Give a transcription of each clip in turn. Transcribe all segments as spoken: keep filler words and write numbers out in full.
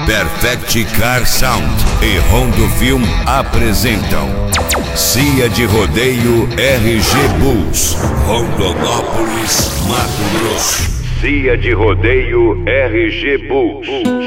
Perfect Car Sound e Rondofilm apresentam Cia de Rodeio R G Bulls, Rondonópolis, Mato Grosso. Cia de Rodeio R G Bulls.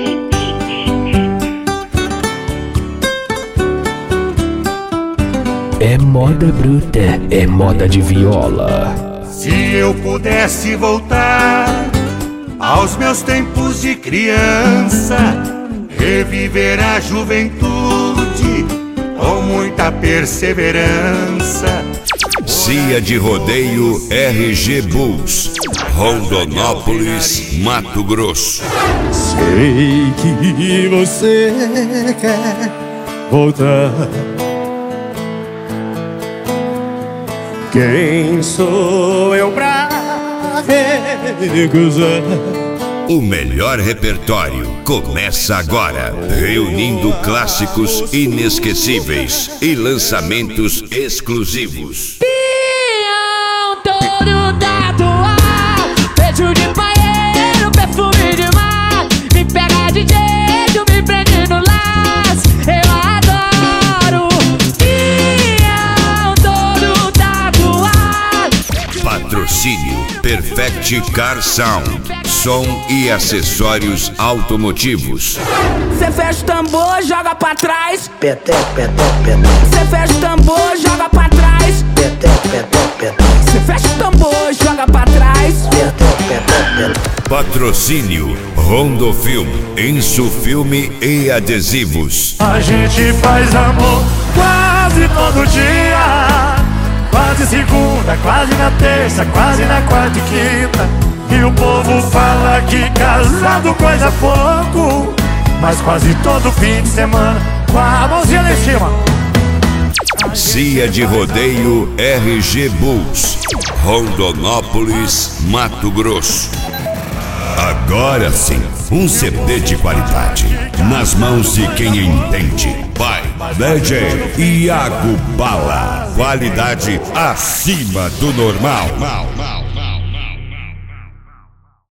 É moda bruta, é moda de viola. Se eu pudesse voltar aos meus tempos de criança, reviver a juventude com muita perseverança. Cia de Rodeio R G Bulls, Rondonópolis, Mato Grosso. Sei que você quer voltar. Quem sou eu pra recusar? O melhor repertório começa agora, reunindo clássicos inesquecíveis e lançamentos exclusivos. Pião todo tatuado, beijo de banheiro, perfume de mar, me pega de jeito, me prende no laço, eu adoro. Pião todo tatuado. Patrocínio Perfect Car Sound, som e acessórios automotivos. Cê fecha o tambor, joga pra trás. Peté, peté, peté. Cê fecha o tambor, joga pra trás. Peté, peté, peté. Cê fecha o tambor, joga pra trás. Peté, peté, peté. Patrocínio Rondofilm, Insufilme e adesivos. A gente faz amor quase todo dia, quase segunda, quase na terça, quase na quarta e quinta. E o povo fala que casado coisa pouco, mas quase todo fim de semana com a mãozinha lá em cima. Cia de Rodeio R G Bulls, Rondonópolis, Mato Grosso. Agora sim, um C D de qualidade, nas mãos de quem entende. By D J Iago Bala. Qualidade acima do normal.